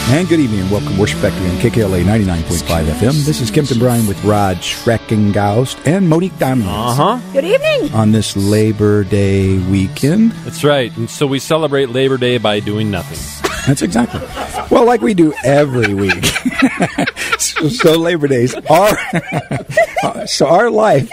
And good evening and welcome to Worship Factory on KKLA 99.5 FM. This is Kempton Bryan with Rod Schreckengaust and Monique Diamond. Good evening. On this Labor Day weekend. That's right. And so we celebrate Labor Day by doing nothing. That's exactly. Well, like we do every week. So Labor Days are... so our life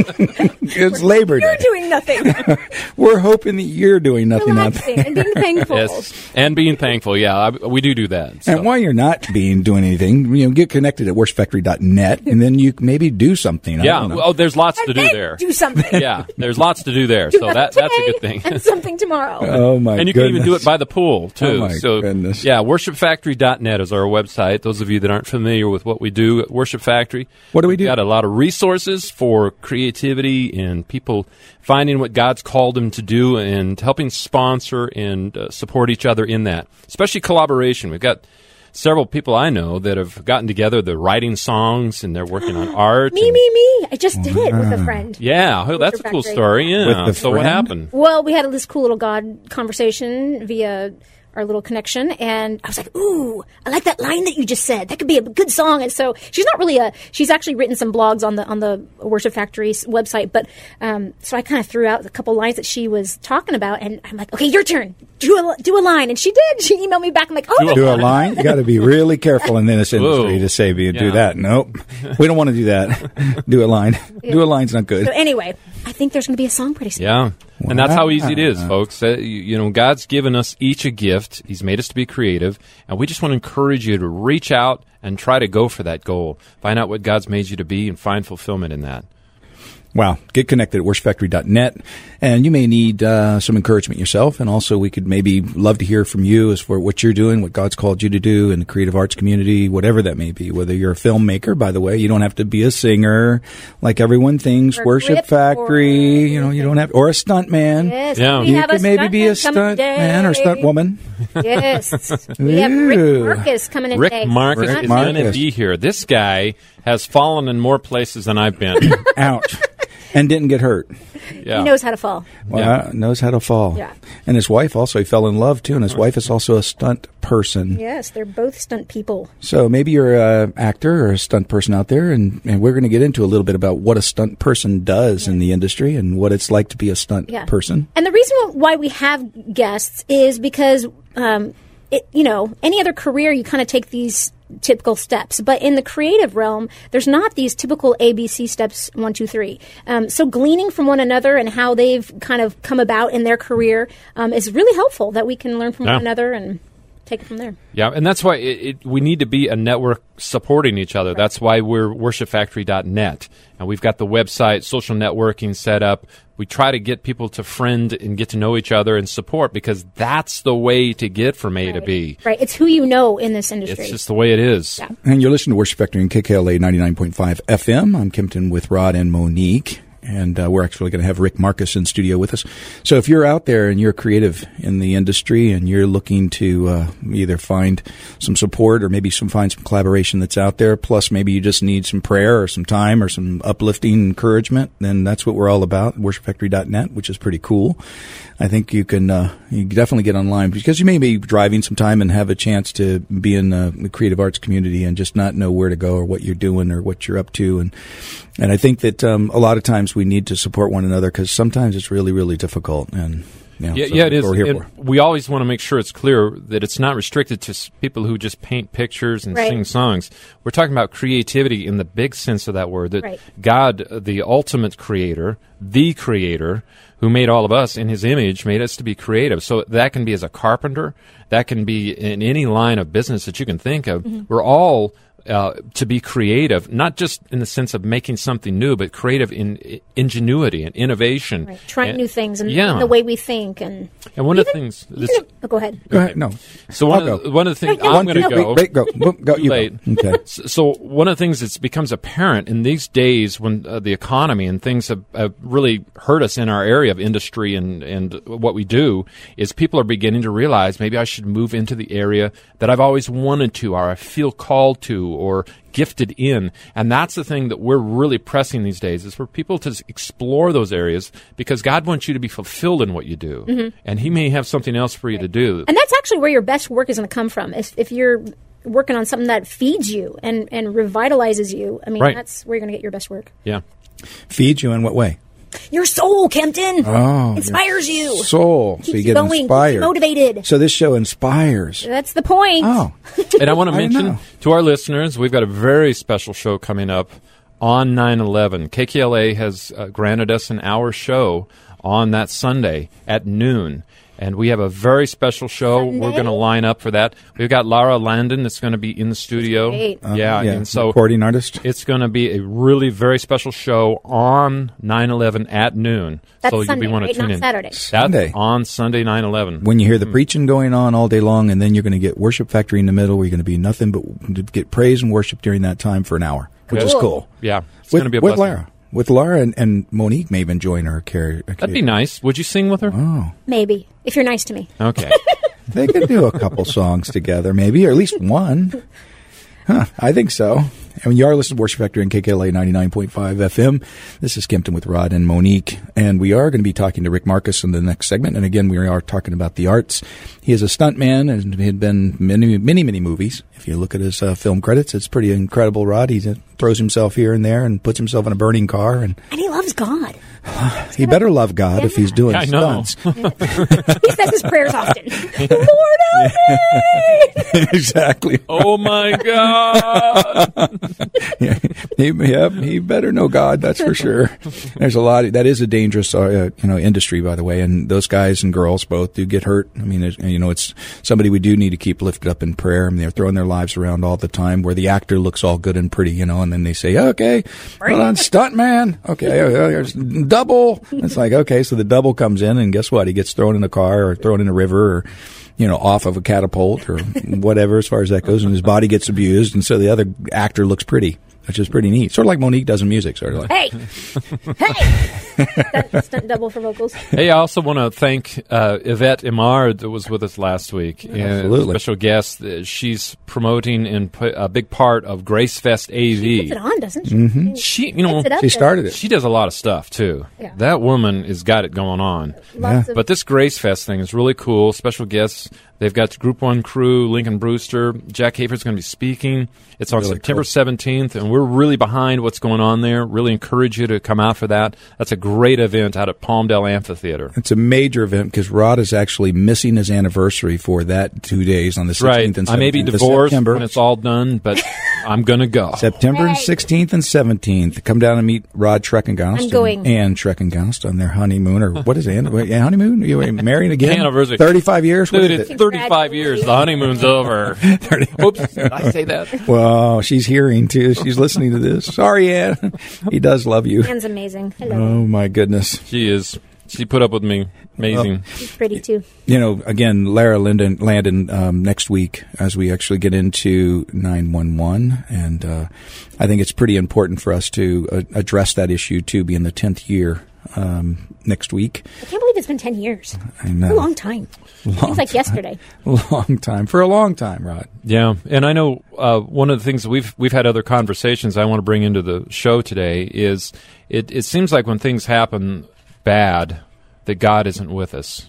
is Labor Day. You're doing nothing. We're hoping that you're doing nothing. Relaxing and being thankful. Yes, and being thankful. Yeah, we do that. So. And while you're not doing anything, get connected at worshipfactory.net, and then you may do something. Yeah, well, there's lots to do there. Do something. Yeah, there's lots to do there. So that's a good thing. And something tomorrow. Oh my! And you goodness. can even do it by the pool too. Oh my goodness! Yeah, worshipfactory.net is our website. Those of you that aren't familiar with what we do at Worship Factory, what do we do? We've got a lot of resources for creativity and people finding what God's called them to do and helping sponsor and support each other in that, especially collaboration. We've got several people I know that have gotten together. They're writing songs and they're working on art. Me. I just did it with a friend. Yeah, that's a cool story. Yeah. So what happened? Well, we had this cool little God conversation via our little connection, and I was like, ooh, I like that line that you just said. That could be a good song. And so she's actually written some blogs on the Worship Factory's website, but so I kind of threw out a couple lines that she was talking about, and I'm like, okay, your turn. Do a line. And she did. She emailed me back. I'm like, oh, do a line? You got to be really careful in this industry to say, do that. Nope. We don't want to do that. Do a line. Yeah. Do a line's not good. So anyway, I think there's going to be a song pretty soon. Yeah. And that's how easy it is, folks. God's given us each a gift. He's made us to be creative. And we just want to encourage you to reach out and try to go for that goal. Find out what God's made you to be and find fulfillment in that. Wow. Get connected at worshipfactory.net. And you may need some encouragement yourself. And also we could maybe love to hear from you as for what you're doing, what God's called you to do in the creative arts community, whatever that may be. Whether you're a filmmaker, by the way, you don't have to be a singer like everyone thinks. Or Worship Factory, you don't have, or a stunt man. Yes, yeah. We you have could maybe be a stunt man or stunt woman. Yes. We have Rick Marcus coming in today. Rick Marcus is going to be here. This guy has fallen in more places than I've been. Ouch. And didn't get hurt. Yeah. He knows how to fall. Well, knows how to fall. Yeah. And his wife also, he fell in love too, and his wife is also a stunt person. Yes, they're both stunt people. So maybe you're an actor or a stunt person out there, and we're going to get into a little bit about what a stunt person does in the industry and what it's like to be a stunt person. And the reason why we have guests is because, any other career, you kind of take these typical steps. But in the creative realm, there's not these typical ABC steps, 1, 2, 3. So gleaning from one another and how they've kind of come about in their career is really helpful, that we can learn from one another and take it from there. Yeah, and that's why we need to be a network supporting each other. Right. That's why we're worshipfactory.net. And we've got the website, social networking set up. We try to get people to friend and get to know each other and support, because that's the way to get from A to B. Right. It's who you know in this industry. It's just the way it is. Yeah. And you're listening to Worship Factory in KKLA 99.5 FM. I'm Kempton with Rod and Monique. And we're actually going to have Rick Marcus in studio with us. So if you're out there and you're creative in the industry and you're looking to either find some support or maybe find some collaboration that's out there, plus maybe you just need some prayer or some time or some uplifting encouragement, then that's what we're all about, worshipfactory.net, which is pretty cool. I think you can definitely get online, because you may be driving sometime and have a chance to be in the creative arts community and just not know where to go or what you're doing or what you're up to. And I think that a lot of times we need to support one another, because sometimes it's really, really difficult. And it is. And we always want to make sure it's clear that it's not restricted to people who just paint pictures and sing songs. We're talking about creativity in the big sense of that word, that God, the ultimate creator, the creator, who made all of us in his image, made us to be creative. So that can be as a carpenter, that can be in any line of business that you can think of. Mm-hmm. We're all to be creative, not just in the sense of making something new, but creative in ingenuity and innovation. Right. Trying new things and the way we think. And one of the things... go ahead. Go ahead. No. So one of the things... I'm going to go. Wait, go. You late. Go. Okay. So one of the things that becomes apparent in these days when the economy and things have really hurt us in our area of industry and what we do, is people are beginning to realize, maybe I should move into the area that I've always wanted to, or I feel called to, or gifted in. And that's the thing that we're really pressing these days, is for people to explore those areas, because God wants you to be fulfilled in what you do. Mm-hmm. And He may have something else for you to do. And that's actually where your best work is going to come from. If you're working on something that feeds you and revitalizes you, I mean, that's where you're going to get your best work. Yeah. Feeds you in what way? Your soul, Kempton. Oh, inspires you. Soul. Keeps so you get going, inspired. keeps you motivated. So this show inspires. That's the point. Oh. And I want to mention to our listeners, we've got a very special show coming up on 9/11. KKLA has granted us an hour show on that Sunday at noon. And we have a very special show. Sunday? We're going to line up for that. We've got Lara Landon that's going to be in the studio. Yeah, and so recording artist. It's going to be a really very special show on 9/11 at noon. That's so Sunday, you'll be want to tune not in. Saturday. Sunday. On Sunday 9/11. When you hear the preaching going on all day long, and then you're going to get Worship Factory in the middle, where you're going to be nothing but get praise and worship during that time for an hour, which is cool. Yeah, it's going to be a blessing. With Lara and Monique may even join her. That'd be nice. Would you sing with her? Oh. Maybe, if you're nice to me. Okay. They could do a couple songs together, maybe, or at least one. I think so. And you are listening to Worship Factory and KKLA 99.5 FM. This is Kempton with Rod and Monique. And we are going to be talking to Rick Marcus in the next segment. And again, we are talking about the arts. He is a stuntman and had been many movies. If you look at his film credits, it's pretty incredible, Rod. He throws himself here and there and puts himself in a burning car. And he loves God. He better love God if he's doing stunts. He says his prayers often. Lord, help me! Exactly. Oh, my God. He better know God, that's for sure. There's a lot. That is a dangerous industry, by the way, and those guys and girls both do get hurt. I mean, it's somebody we do need to keep lifted up in prayer. I mean, they're throwing their lives around all the time, where the actor looks all good and pretty, and then they say, okay, hold on, stuntman. Okay, there's double. It's like, okay, so the double comes in, and guess what? He gets thrown in a car or thrown in a river or off of a catapult or whatever, as far as that goes, and his body gets abused, and so the other actor looks pretty, which is pretty neat. Sort of like Monique does in music, sort of like. Hey! Stunt double for vocals. Hey, I also want to thank Yvette Imard that was with us last week. Absolutely. Special guest. She's promoting in a big part of Grace Fest AV. She puts it on, doesn't she? Mm-hmm. She started it. She does a lot of stuff, too. Yeah. That woman has got it going on. But this Grace Fest thing is really cool. Special guests. They've got Group 1 crew, Lincoln Brewster. Jack Hafer's going to be speaking. It's on September 17th, and we're really behind what's going on there. Really encourage you to come out for that. That's a great event out at Palmdale Amphitheater. It's a major event because Rod is actually missing his anniversary for that 2 days on the 16th and 17th. I may be divorced when it's all done, but I'm going to go. September 16th and 17th. Come down and meet Rod Schreckengaust. I'm going. And Schreckengaust on their honeymoon, or what is it? Honeymoon? You married again? Anniversary. 35 years? Dude, it's 35 years. The honeymoon's over. Oops, did I say that? Well, she's hearing, too. She's listening to this. Sorry, Ann. He does love you. Anne's amazing. Hello. Oh, my goodness. She is. She put up with me. Amazing. She's pretty, too. Again, Lara Landon next week as we actually get into 911. And I think it's pretty important for us to address that issue, too, being the 10th year next week. I can't believe it's been 10 years. I know. It's a long time. Seems like yesterday. Long time. For a long time, Rod. Yeah, and I know one of the things that we've had other conversations I want to bring into the show today is it seems like when things happen bad that God isn't with us.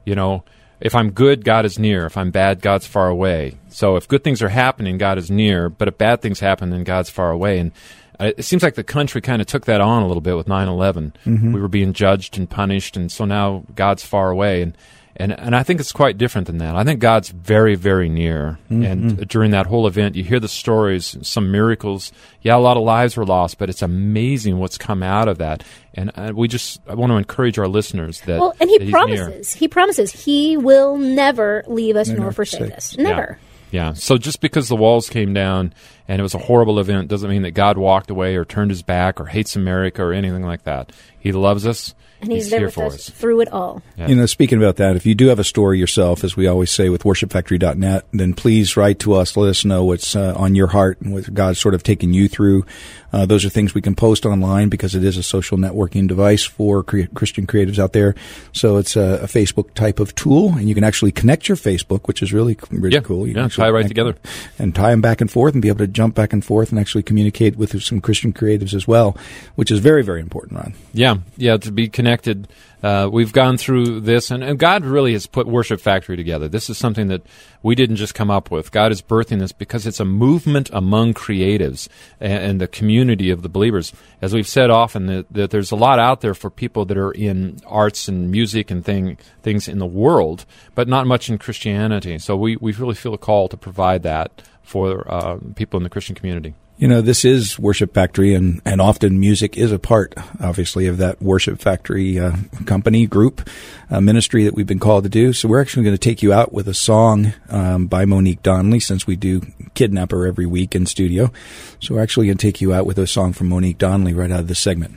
If I'm good, God is near. If I'm bad, God's far away. So if good things are happening, God is near. But if bad things happen, then God's far away. And it seems like the country kind of took that on a little bit with 9/11. Mm-hmm. We were being judged and punished, and so now God's far away. And I think it's quite different than that. I think God's very, very near. Mm-hmm. And during that whole event, you hear the stories, some miracles. Yeah, a lot of lives were lost, but it's amazing what's come out of that. And I want to encourage our listeners that. Well, and He promises He will never leave us nor forsake us. Never. Yeah. So just because the walls came down and it was a horrible event doesn't mean that God walked away or turned His back or hates America or anything like that. He loves us. And He's there with us through it all. Yeah. Speaking about that, if you do have a story yourself, as we always say with worshipfactory.net, then please write to us. Let us know what's on your heart and what God's sort of taking you through. Those are things we can post online because it is a social networking device for Christian creatives out there. So it's a Facebook type of tool, and you can actually connect your Facebook, which is really cool. You can tie right together. And tie them back and forth and be able to jump back and forth and actually communicate with some Christian creatives as well, which is very, very important, Ron. Yeah, to be connected. We've gone through this, and God really has put Worship Factory together. This is something that we didn't just come up with. God is birthing this because it's a movement among creatives and the community of the believers. As we've said often, that there's a lot out there for people that are in arts and music and things in the world, but not much in Christianity. So we really feel a call to provide that for people in the Christian community. You know, this is Worship Factory, and often music is a part, obviously, of that Worship Factory company, group, ministry that we've been called to do. So we're actually going to take you out with a song by Monique Donnelly, since we do kidnap her every week in studio. So we're actually going to take you out with a song from Monique Donnelly right out of this segment.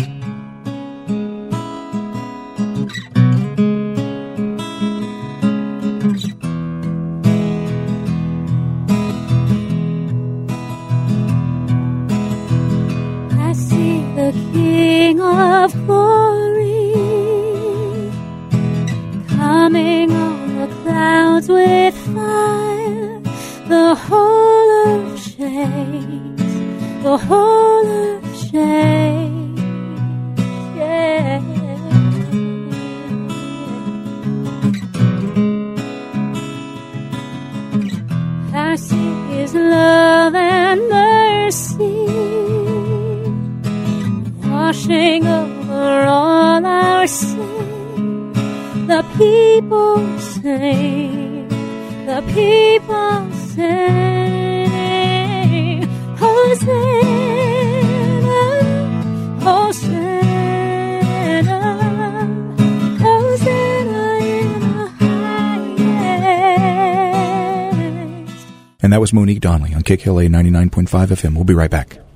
King of glory, coming on the clouds with fire, the whole earth shakes, the whole earth shakes, yeah. I see His love and mercy washing over all our sin. The people sing, the people sing, Hosanna, Hosanna, Hosanna in the highest. And that was Monique Donnelly on KKLA 99.5 FM. We'll be right back.